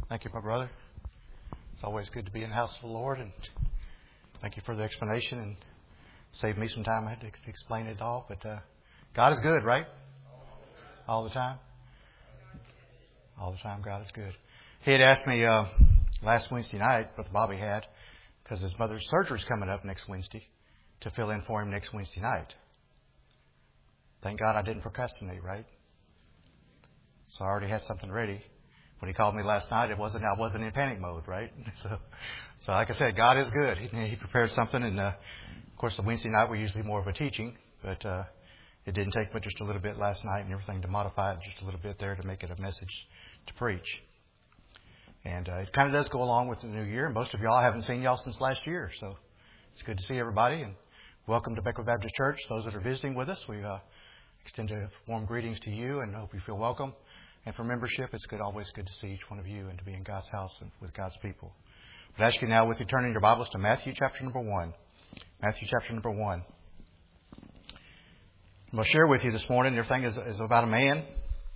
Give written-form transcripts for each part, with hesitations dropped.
Thank you, my brother. It's always good to be in the house of the Lord, and thank you for the explanation and saved me some time. I had to explain it all, but God is good, right? All the time. All the time, God is good. He had asked me last Wednesday night, Brother Bobby had, because his mother's surgery is coming up next Wednesday, to fill in for him next Wednesday night. Thank God I didn't procrastinate, right? So I already had something ready. When he called me last night, I wasn't in panic mode, right? So like I said, God is good. He prepared something, and of course, the Wednesday night we're usually more of a teaching, but it didn't take but just a little bit last night and everything to modify it just a little bit there to make it a message to preach. And it kind of does go along with the new year. Most of y'all, I haven't seen y'all since last year, so it's good to see everybody. And welcome to Beckwith Baptist Church. Those that are visiting with us, we extend a warm greetings to you and hope you feel welcome. And for membership, it's always good to see each one of you and to be in God's house and with God's people. But I ask you now, with you turning your Bibles to Matthew chapter number 1. Matthew chapter number 1. I'm going to share with you this morning, everything is about a man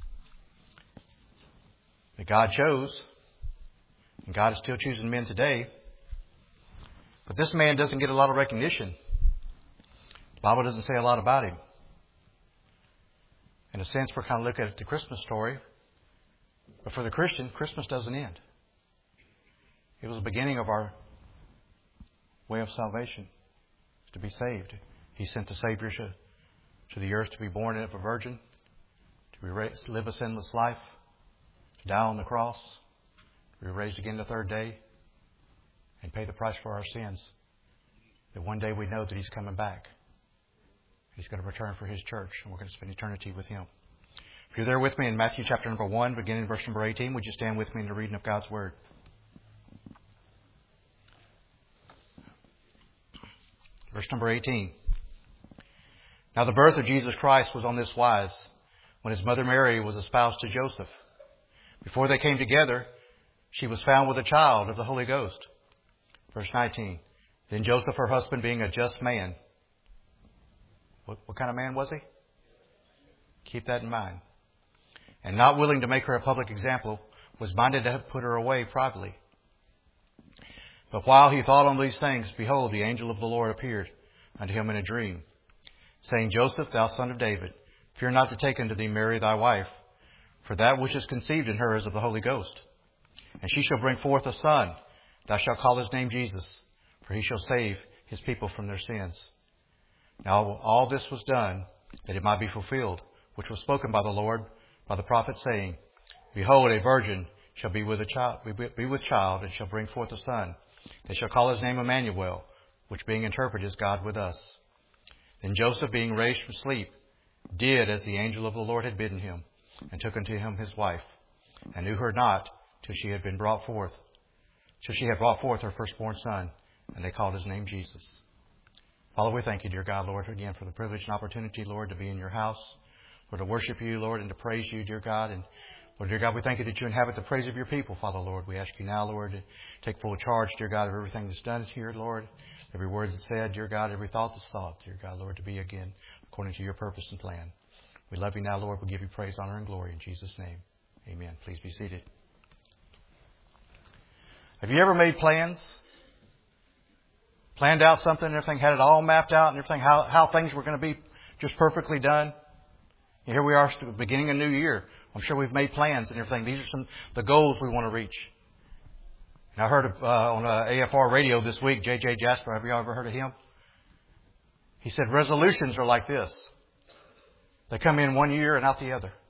that God chose. And God is still choosing men today. But this man doesn't get a lot of recognition. The Bible doesn't say a lot about him. In a sense, we're kind of looking at the Christmas story. But for the Christian, Christmas doesn't end. It was the beginning of our way of salvation, to be saved. He sent the Savior to the earth to be born of a virgin, to live a sinless life, to die on the cross, to be raised again the third day, and pay the price for our sins. That one day we know that He's coming back. He's going to return for His church, and we're going to spend eternity with Him. If you're there with me in Matthew chapter number 1, beginning verse number 18, would you stand with me in the reading of God's Word? Verse number 18. Now the birth of Jesus Christ was on this wise, when His mother Mary was espoused to Joseph. Before they came together, she was found with a child of the Holy Ghost. Verse 19. Then Joseph, her husband, being a just man. What kind of man was he? Keep that in mind. And not willing to make her a public example, was minded to put her away privately. But while he thought on these things, behold, the angel of the Lord appeared unto him in a dream, saying, Joseph, thou son of David, fear not to take unto thee Mary thy wife, for that which is conceived in her is of the Holy Ghost. And she shall bring forth a son. Thou shalt call his name Jesus, for he shall save his people from their sins. Now all this was done, that it might be fulfilled, which was spoken by the Lord, by the prophet, saying, Behold, a virgin shall be with child, and shall bring forth a son. They shall call his name Emmanuel, which being interpreted is God with us. Then Joseph, being raised from sleep, did as the angel of the Lord had bidden him, and took unto him his wife, and knew her not till she had brought forth her firstborn son, and they called his name Jesus. Father, we thank you, dear God, Lord, again for the privilege and opportunity, Lord, to be in your house, Lord, to worship you, Lord, and to praise you, dear God. And Lord, dear God, we thank you that you inhabit the praise of your people, Father, Lord. We ask you now, Lord, to take full charge, dear God, of everything that's done here, Lord. Every word that's said, dear God, every thought that's thought, dear God, Lord, to be again according to your purpose and plan. We love you now, Lord. We give you praise, honor, and glory in Jesus' name. Amen. Please be seated. Have you ever made plans? Planned out something and everything, had it all mapped out and everything, how things were going to be just perfectly done? And here we are, beginning a new year. I'm sure we've made plans and everything. These are the goals we want to reach. And I heard on AFR radio this week, J.J. Jasper. Have you ever heard of him? He said resolutions are like this. They come in one year and out the other.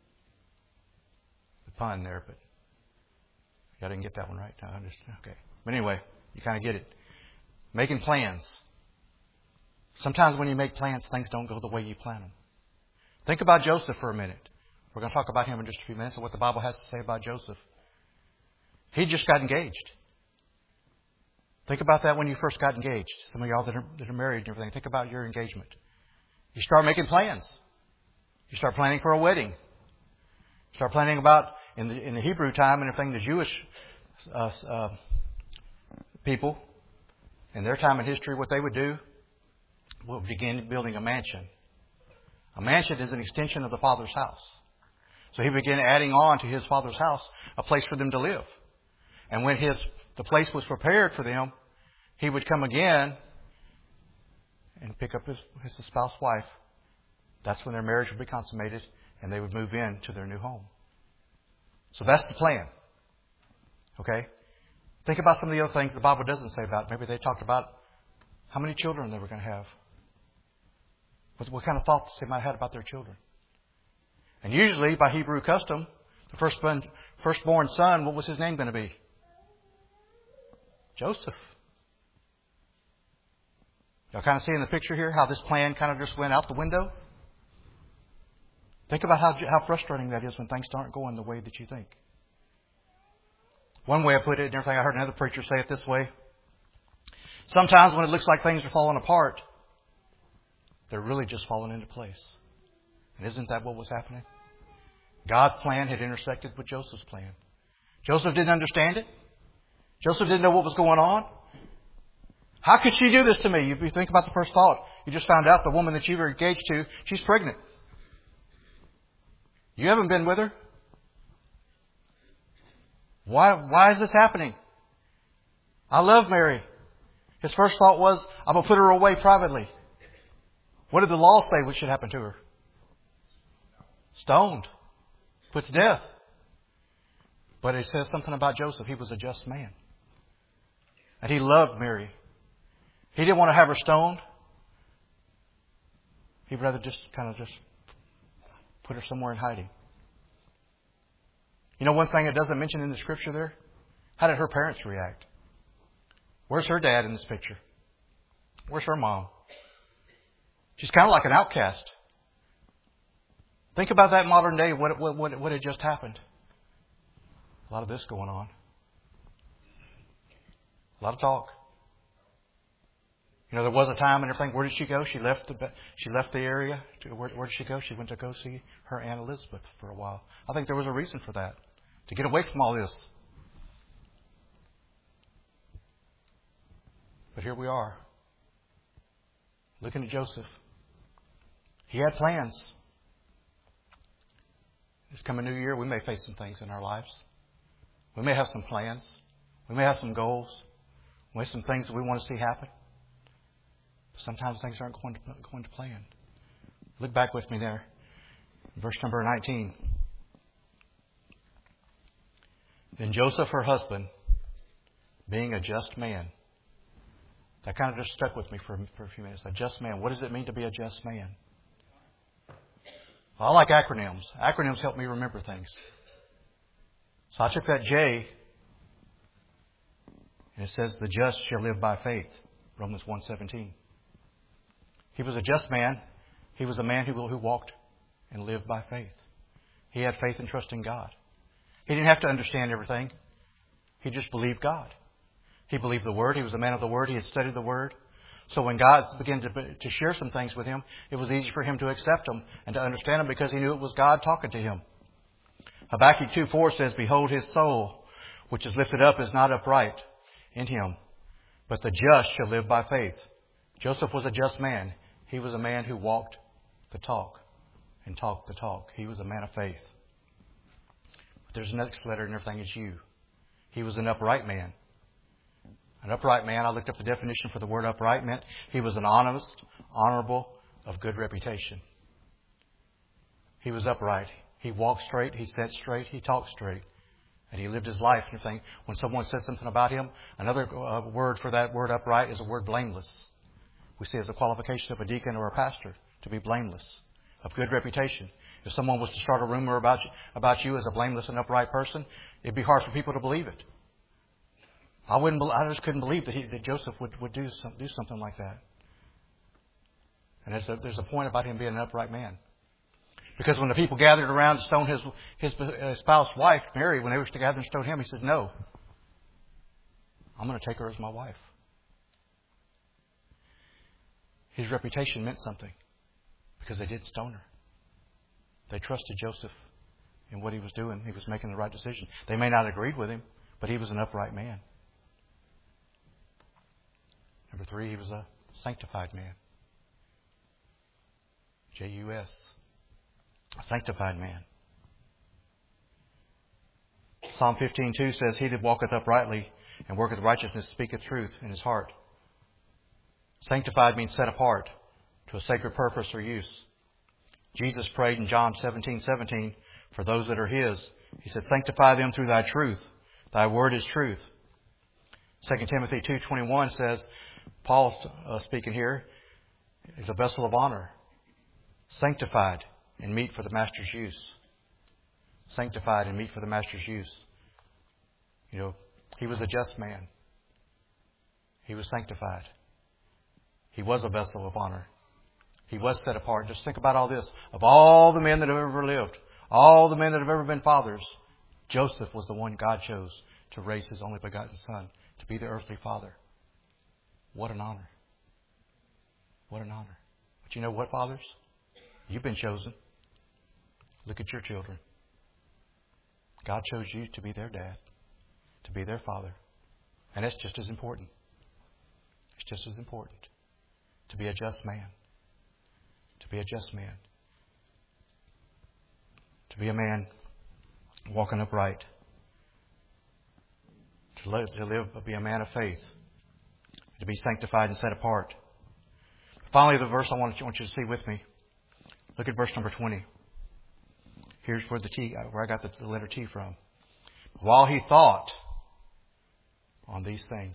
The pun there, but I didn't get that one right. No, okay. But anyway, you kind of get it. Making plans. Sometimes when you make plans, things don't go the way you plan them. Think about Joseph for a minute. We're going to talk about him in just a few minutes and what the Bible has to say about Joseph. He just got engaged. Think about that when you first got engaged. Some of y'all that are married and everything, think about your engagement. You start making plans. You start planning for a wedding. You start planning about, in the Hebrew time and everything, the Jewish people, in their time in history, what they would do, will begin building a mansion. A mansion is an extension of the Father's house. So he began adding on to his Father's house a place for them to live. And when the place was prepared for them, he would come again and pick up his spouse wife. That's when their marriage would be consummated and they would move in to their new home. So that's the plan. Okay? Think about some of the other things the Bible doesn't say about. Maybe they talked about how many children they were going to have. What kind of thoughts they might have had about their children. And usually, by Hebrew custom, the firstborn son, what was his name going to be? Joseph. Y'all kind of see in the picture here how this plan kind of just went out the window? Think about how frustrating that is when things aren't going the way that you think. One way I put it, and everything, I heard another preacher say it this way. Sometimes when it looks like things are falling apart, they're really just falling into place. And isn't that what was happening? God's plan had intersected with Joseph's plan. Joseph didn't understand it. Joseph didn't know what was going on. How could she do this to me? If you think about the first thought, you just found out the woman that you were engaged to, she's pregnant. You haven't been with her. Why is this happening? I love Mary. His first thought was, I'm going to put her away privately. What did the law say what should happen to her? Stoned. Put to death. But it says something about Joseph. He was a just man. And he loved Mary. He didn't want to have her stoned. He'd rather just put her somewhere in hiding. You know one thing it doesn't mention in the scripture there? How did her parents react? Where's her dad in this picture? Where's her mom? She's kind of like an outcast. Think about that modern day, what had just happened. A lot of this going on. A lot of talk. You know, there was a time and everything. Where did she go? She left the area. Where did she go? She went to go see her Aunt Elizabeth for a while. I think there was a reason for that. To get away from all this. But here we are. Looking at Joseph. He had plans. This coming new year, we may face some things in our lives. We may have some plans. We may have some goals. We may have some things that we want to see happen. But sometimes things aren't going to plan. Look back with me there. Verse number 19. Then Joseph, her husband, being a just man. That kind of just stuck with me for a few minutes. A just man. What does it mean to be a just man? Well, I like acronyms. Acronyms help me remember things. So I took that J, and it says, the just shall live by faith. Romans 1:17. He was a just man. He was a man who walked and lived by faith. He had faith and trust in God. He didn't have to understand everything. He just believed God. He believed the Word. He was a man of the Word. He had studied the Word. So when God began to share some things with him, it was easy for him to accept them and to understand them because he knew it was God talking to him. Habakkuk 2:4 says, behold, his soul, which is lifted up, is not upright in him, but the just shall live by faith. Joseph was a just man. He was a man who walked the talk and talked the talk. He was a man of faith. But there's the next letter and everything is you. He was an upright man. An upright man, I looked up the definition for the word upright, meant he was an honest, honorable, of good reputation. He was upright. He walked straight, he sat straight, he talked straight. And he lived his life and everything. When someone said something about him, another word for that word upright is the word blameless. We see as a qualification of a deacon or a pastor to be blameless, of good reputation. If someone was to start a rumor about you as a blameless and upright person, it'd be hard for people to believe it. I just couldn't believe that Joseph would do something like that. And there's a point about him being an upright man. Because when the people gathered around to stone his spouse wife, Mary, when they were to gather and stone him, he says, no, I'm going to take her as my wife. His reputation meant something because they did stone her. They trusted Joseph in what he was doing. He was making the right decision. They may not have agreed with him, but he was an upright man. Number 3, he was a sanctified man. J-U-S. A sanctified man. Psalm 15:2 says, He that walketh uprightly and worketh righteousness speaketh truth in his heart. Sanctified means set apart to a sacred purpose or use. Jesus prayed in John 17:17 for those that are His. He said, sanctify them through Thy truth. Thy word is truth. 2 Timothy 2:21 says, Paul speaking here, is a vessel of honor, sanctified and meet for the Master's use. Sanctified and meet for the Master's use. You know, He was a just man. He was sanctified. He was a vessel of honor. He was set apart. Just think about all this. Of all the men that have ever lived, all the men that have ever been fathers, Joseph was the one God chose to raise His only begotten Son, to be the earthly father. What an honor. What an honor. But you know what, fathers? You've been chosen. Look at your children. God chose you to be their dad, to be their father. And it's just as important. It's just as important to be a just man. To be a just man. To be a man walking upright. To live, be a man of faith. To be sanctified and set apart. Finally, the verse I want you to see with me. Look at verse number 20. Here's where I got the letter T from. While he thought on these things.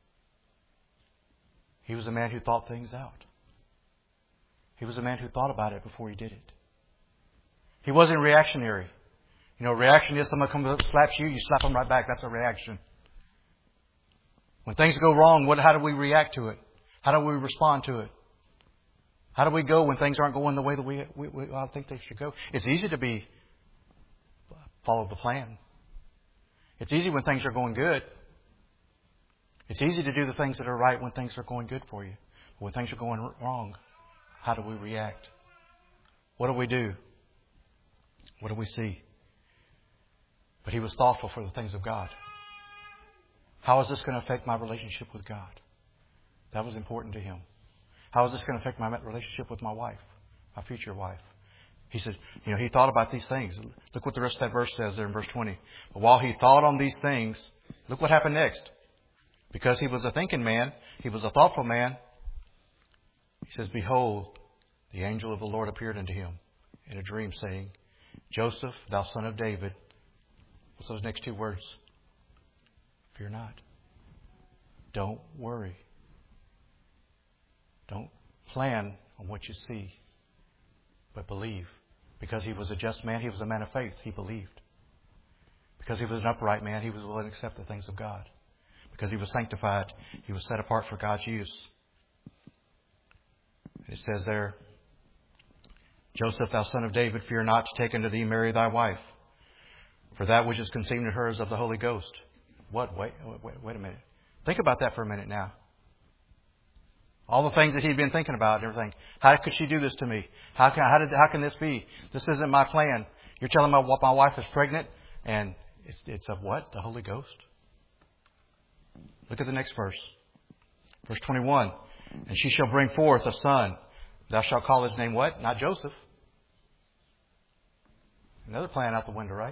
He was a man who thought things out. He was a man who thought about it before he did it. He wasn't reactionary. You know, reaction is someone comes up, slaps you, you slap them right back. That's a reaction. When things go wrong, how do we react to it? How do we respond to it? How do we go when things aren't going the way that we think they should go? It's easy to follow the plan. It's easy when things are going good. It's easy to do the things that are right when things are going good for you. But when things are going wrong, how do we react? What do we do? What do we see? But he was thoughtful for the things of God. How is this going to affect my relationship with God? That was important to him. How is this going to affect my relationship with my wife, my future wife? He said, he thought about these things. Look what the rest of that verse says there in verse 20. But while he thought on these things, look what happened next. Because he was a thinking man, he was a thoughtful man. He says, behold, the angel of the Lord appeared unto him in a dream, saying, Joseph, thou son of David. What's those next two words? Fear not. Don't worry. Don't plan on what you see, but believe. Because he was a just man, he was a man of faith, he believed. Because he was an upright man, he was willing to accept the things of God. Because he was sanctified, he was set apart for God's use. It says there, Joseph, thou son of David, fear not to take unto thee Mary thy wife, for that which is conceived in her is of the Holy Ghost. What? Wait a minute. Think about that for a minute now. All the things that he'd been thinking about and everything. How could she do this to me? How can this be? This isn't my plan. You're telling me what my wife is pregnant and it's of what? The Holy Ghost? Look at the next verse. Verse 21. And she shall bring forth a son. Thou shalt call his name what? Not Joseph. Another plan out the window, right?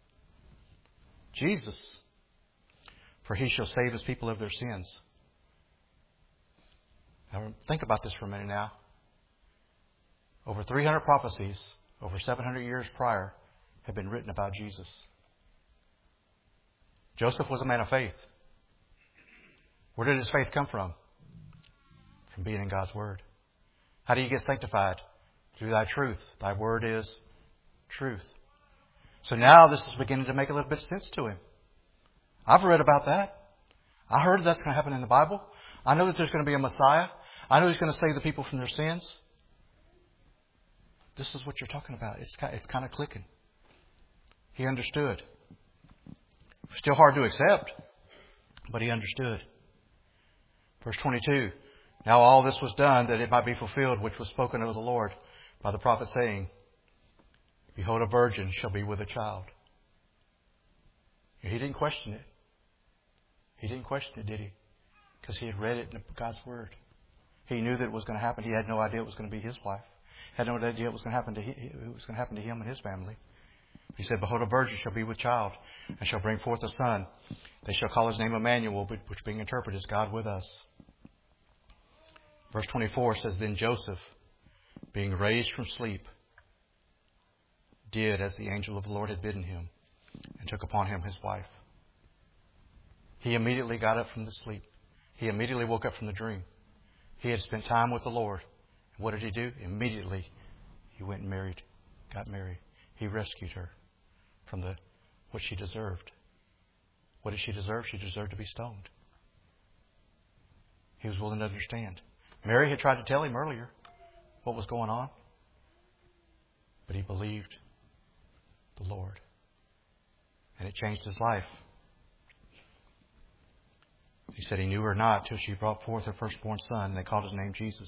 Jesus. For he shall save his people of their sins. Now think about this for a minute now. Over 300 prophecies, over 700 years prior, have been written about Jesus. Joseph was a man of faith. Where did his faith come from? From being in God's Word. How do you get sanctified? Through thy truth. Thy word is truth. So now this is beginning to make a little bit of sense to him. I've read about that. I heard that's going to happen in the Bible. I know that there's going to be a Messiah. I know he's going to save the people from their sins. This is what you're talking about. It's kind of clicking. He understood. Still hard to accept, but he understood. Verse 22. Now all this was done that it might be fulfilled, which was spoken of the Lord by the prophet, saying, Behold, a virgin shall be with a child. He didn't question it. He didn't question it, did he? Because he had read it in God's Word. He knew that it was going to happen. He had no idea it was going to be his wife. He had no idea it was going to happen to him and his family. He said, behold, a virgin shall be with child, and shall bring forth a son. They shall call his name Emmanuel, which being interpreted is God with us. Verse 24 says, then Joseph, being raised from sleep, did as the angel of the Lord had bidden him, and took upon him his wife. He immediately got up from the sleep. He immediately woke up from the dream. He had spent time with the Lord. What did he do? Immediately, he went and got married. He rescued her from what she deserved. What did she deserve? She deserved to be stoned. He was willing to understand. Mary had tried to tell him earlier what was going on, but he believed the Lord, and it changed his life. He said he knew her not till she brought forth her firstborn son, and they called his name Jesus.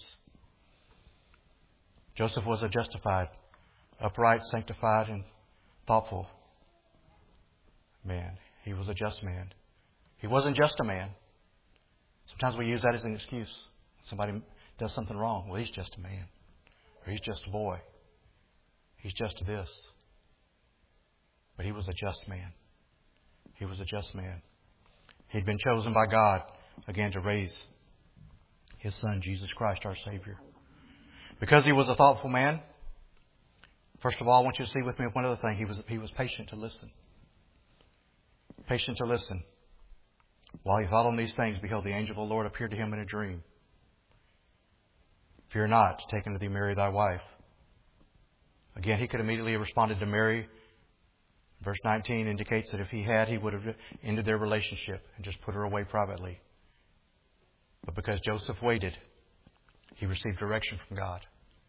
Joseph was a justified, upright, sanctified, and thoughtful man. He was a just man. He wasn't just a man. Sometimes we use that as an excuse. Somebody does something wrong. Well, he's just a man. Or he's just a boy. He's just this. But he was a just man. He was a just man. He'd been chosen by God, again, to raise His Son, Jesus Christ, our Savior. Because he was a thoughtful man, first of all, I want you to see with me one other thing. He was patient to listen. Patient to listen. While he thought on these things, behold, the angel of the Lord appeared to him in a dream. Fear not, take unto thee Mary thy wife. Again, he could immediately have responded to Mary. Verse 19 indicates that if he had, he would have ended their relationship and just put her away privately. But because Joseph waited, he received direction from God.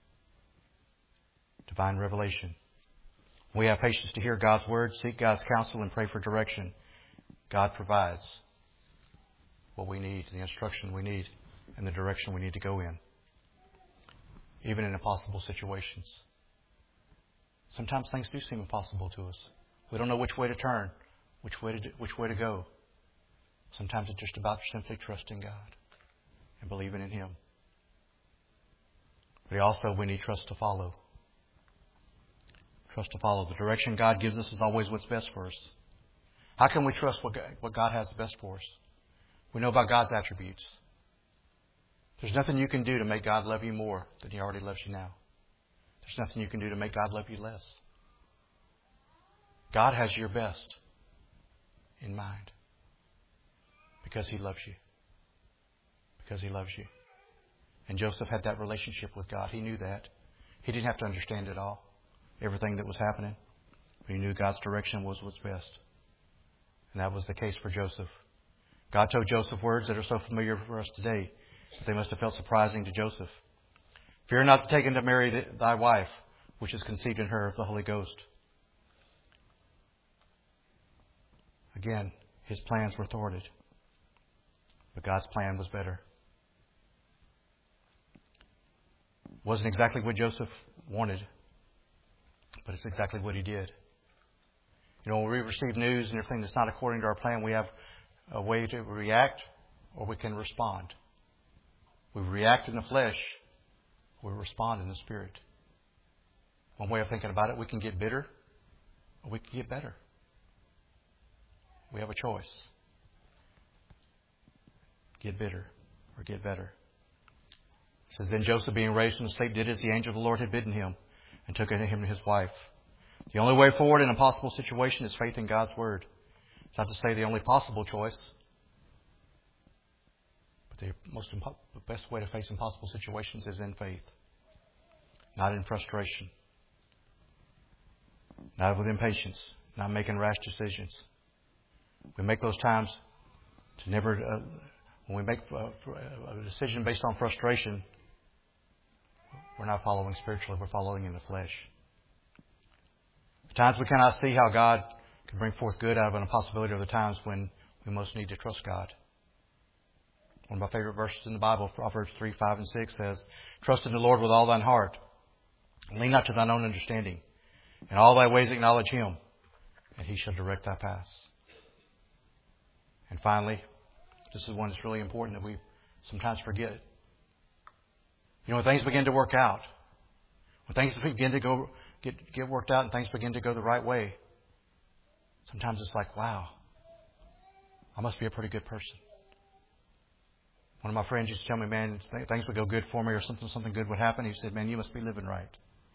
Divine revelation. We have patience to hear God's word, seek God's counsel, and pray for direction. God provides what we need, the instruction we need, and the direction we need to go in. Even in impossible situations. Sometimes things do seem impossible to us. We don't know which way to turn, which way to go. Sometimes it's just about simply trusting God and believing in Him. But also we need trust to follow. Trust to follow. The direction God gives us is always what's best for us. How can we trust what God has best for us? We know about God's attributes. There's nothing you can do to make God love you more than He already loves you now. There's nothing you can do to make God love you less. God has your best in mind because He loves you. Because He loves you. And Joseph had that relationship with God. He knew that. He didn't have to understand it all, everything that was happening. But he knew God's direction was what's best. And that was the case for Joseph. God told Joseph words that are so familiar for us today, but they must have felt surprising to Joseph. Fear not to take unto Mary thy wife, which is conceived in her of the Holy Ghost. Again, his plans were thwarted, but God's plan was better. It wasn't exactly what Joseph wanted, but it's exactly what he did. You know, when we receive news and everything that's not according to our plan, we have a way to react or we can respond. We react in the flesh, we respond in the Spirit. One way of thinking about it, we can get bitter or we can get better. We have a choice. Get bitter or get better. It says, then Joseph, being raised from the sleep, did as the angel of the Lord had bidden him, and took unto him his wife. The only way forward in an impossible situation is faith in God's Word. It's not to say the only possible choice, but the best way to face impossible situations is in faith, not in frustration, not with impatience, not making rash decisions. We make those times to never, when we make a decision based on frustration, we're not following spiritually, we're following in the flesh. The times we cannot see how God can bring forth good out of an impossibility are the times when we most need to trust God. One of my favorite verses in the Bible, Proverbs 3, 5, and 6 says, trust in the Lord with all thine heart, and lean not to thine own understanding. In all thy ways acknowledge Him, and He shall direct thy paths. And finally, this is one that's really important that we sometimes forget. You know, when things begin to work out, when things begin to get worked out and things begin to go the right way, Sometimes it's like, wow, I must be a pretty good person. One of my friends used to tell me, man, things would go good for me or something good would happen. He said, man, you must be living right.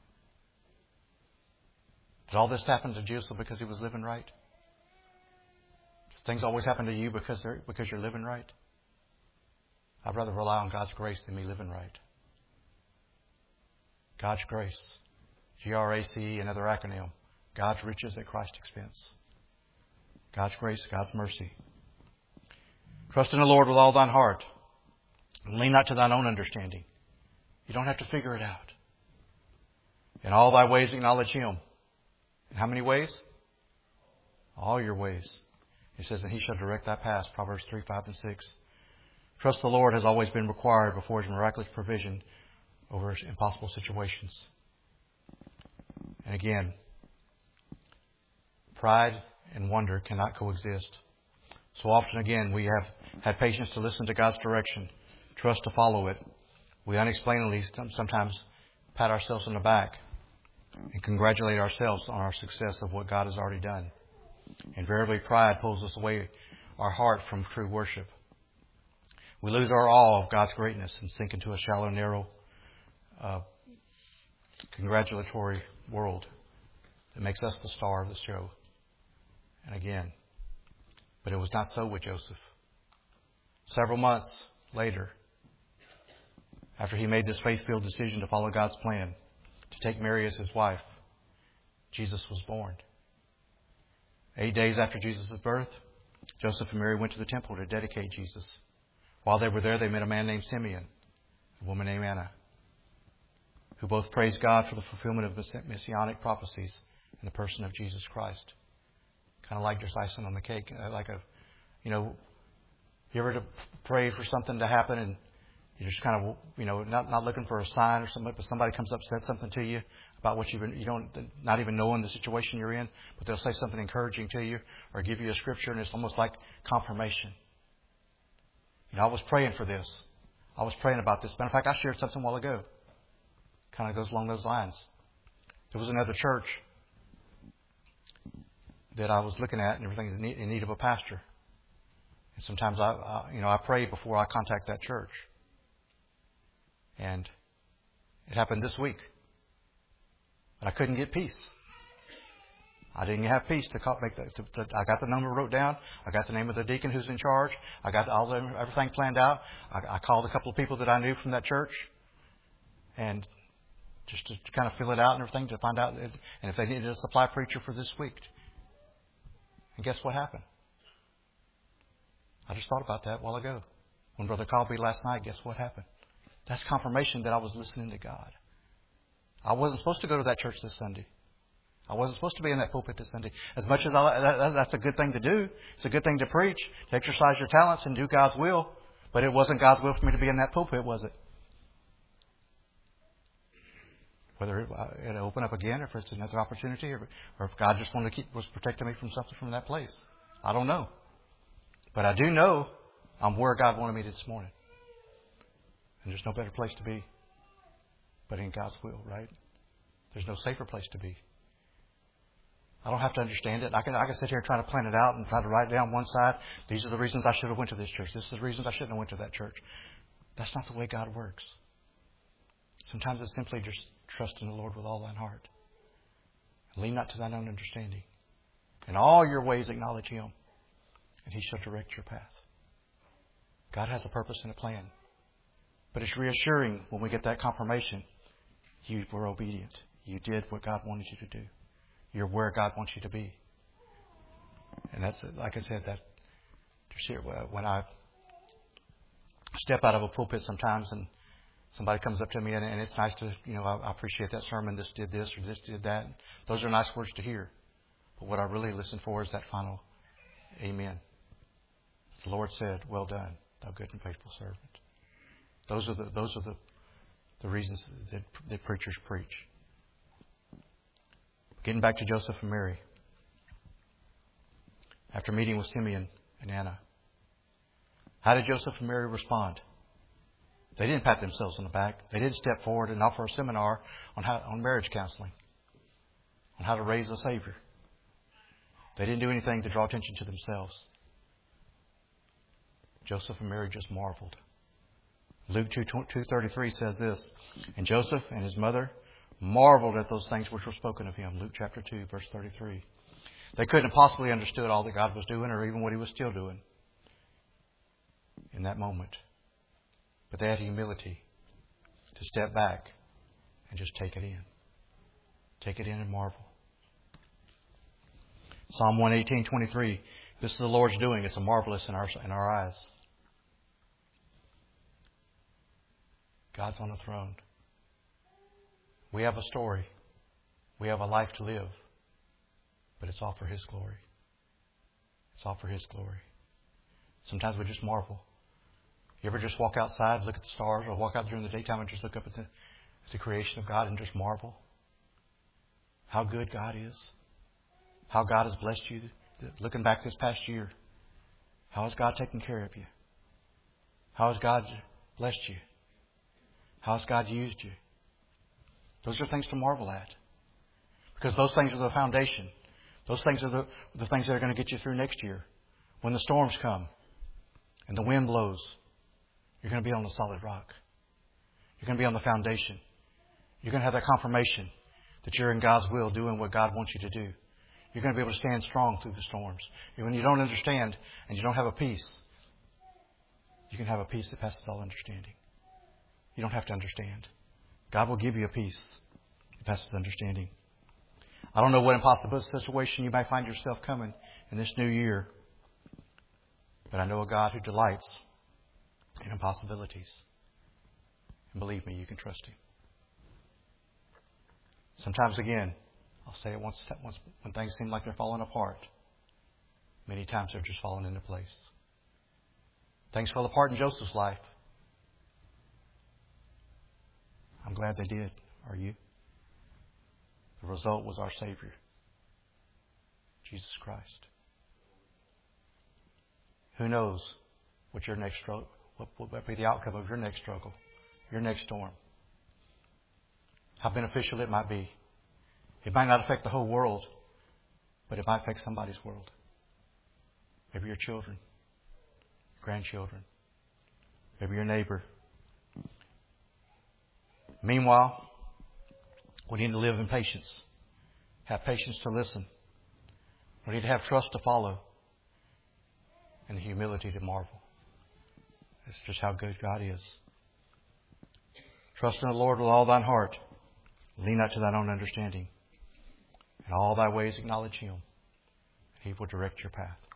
Did all this happen to Joseph because he was living right? Does things always happen to you because you're living right? I'd rather rely on God's grace than me living right. God's grace. GRACE, another acronym. God's riches at Christ's expense. God's grace, God's mercy. Trust in the Lord with all thine heart. And lean not to thine own understanding. You don't have to figure it out. In all thy ways acknowledge Him. In how many ways? All your ways. He says, and He shall direct thy paths. Proverbs 3, 5, and 6. Trust the Lord has always been required before His miraculous provision over impossible situations. And again, pride and wonder cannot coexist. So often again, we have had patience to listen to God's direction, trust to follow it. We unexplainably sometimes pat ourselves on the back and congratulate ourselves on our success of what God has already done. Invariably, pride pulls us away our heart from true worship. We lose our awe of God's greatness and sink into a shallow, narrow, congratulatory world that makes us the star of the show. And again, but it was not so with Joseph. Several months later, after he made this faith-filled decision to follow God's plan, to take Mary as his wife, Jesus was born. 8 days after Jesus' birth, Joseph and Mary went to the temple to dedicate Jesus. While they were there, they met a man named Simeon, a woman named Anna, who both praised God for the fulfillment of messianic prophecies in the person of Jesus Christ. Kind of like just icing on the cake. You ever to pray for something to happen and you're just kind of, not looking for a sign or something, but somebody comes up and says something to you about what not even knowing the situation you're in, but they'll say something encouraging to you or give you a scripture and it's almost like confirmation. I was praying for this. I was praying about this. Matter of fact, I shared something a while ago. Kind of goes along those lines. There was another church that I was looking at and everything in need of a pastor. And sometimes I pray before I contact that church. And it happened this week. But I couldn't get peace. I didn't have peace to make that. I got the number wrote down. I got the name of the deacon who's in charge. I got everything planned out. I called a couple of people that I knew from that church, and just to kind of fill it out and everything to find out, and if they needed a supply preacher for this week. And guess what happened? I just thought about that a while ago. When Brother called me last night, guess what happened? That's confirmation that I was listening to God. I wasn't supposed to go to that church this Sunday. I wasn't supposed to be in that pulpit this Sunday. As much as that's a good thing to do. It's a good thing to preach, to exercise your talents and do God's will. But it wasn't God's will for me to be in that pulpit, was it? Whether it open up again, or if it's another opportunity, or if God just was protecting me from something from that place. I don't know. But I do know I'm where God wanted me this morning. And there's no better place to be but in God's will, right? There's no safer place to be. I don't have to understand it. I can sit here and try to plan it out and try to write down one side. These are the reasons I should have went to this church. This is the reasons I shouldn't have went to that church. That's not the way God works. Sometimes it's simply just trust in the Lord with all thine heart. And lean not to thine own understanding. In all your ways acknowledge Him, and He shall direct your path. God has a purpose and a plan. But it's reassuring when we get that confirmation. You were obedient. You did what God wanted you to do. You're where God wants you to be. And that's, like I said, that when I step out of a pulpit sometimes and somebody comes up to me and it's nice to, I appreciate that sermon, this did this or this did that. Those are nice words to hear. But what I really listen for is that final amen. The Lord said, well done, thou good and faithful servant. Those are the reasons that preachers preach. Getting back to Joseph and Mary. After meeting with Simeon and Anna, how did Joseph and Mary respond? They didn't pat themselves on the back. They didn't step forward and offer a seminar on marriage counseling, on how to raise a Savior. They didn't do anything to draw attention to themselves. Joseph and Mary just marveled. Luke 2:33 says this, and Joseph and his mother marveled at those things which were spoken of him. Luke chapter 2, verse 33. They couldn't have possibly understood all that God was doing or even what He was still doing in that moment. But they had humility to step back and just take it in. Take it in and marvel. Psalm 118:23. This is the Lord's doing. It's a marvelous in our eyes. God's on the throne. We have a story. We have a life to live. But it's all for His glory. It's all for His glory. Sometimes we just marvel. You ever just walk outside, look at the stars, or walk out during the daytime and just look up at the creation of God and just marvel? How good God is. How God has blessed you. Looking back this past year, how has God taken care of you? How has God blessed you? How has God used you? Those are things to marvel at. Because those things are the foundation. Those things are the things that are going to get you through next year. When the storms come and the wind blows, you're going to be on the solid rock. You're going to be on the foundation. You're going to have that confirmation that you're in God's will, doing what God wants you to do. You're going to be able to stand strong through the storms. And when you don't understand and you don't have a peace, you can have a peace that passes all understanding. You don't have to understand. God will give you a peace that passes understanding. I don't know what impossible situation you might find yourself coming in this new year, but I know a God who delights in impossibilities. And believe me, you can trust Him. Sometimes, again, I'll say it once when things seem like they're falling apart. Many times they're just falling into place. Things fell apart in Joseph's life. I'm glad they did. Are you? The result was our Savior, Jesus Christ. Who knows what your next struggle, what will be the outcome of your next struggle, your next storm? How beneficial it might be. It might not affect the whole world, but it might affect somebody's world. Maybe your children, your grandchildren, maybe your neighbor. Meanwhile, we need to live in patience. Have patience to listen. We need to have trust to follow. And the humility to marvel. It's just how good God is. Trust in the Lord with all thine heart. Lean not to thine own understanding. In all thy ways acknowledge Him. And He will direct your path.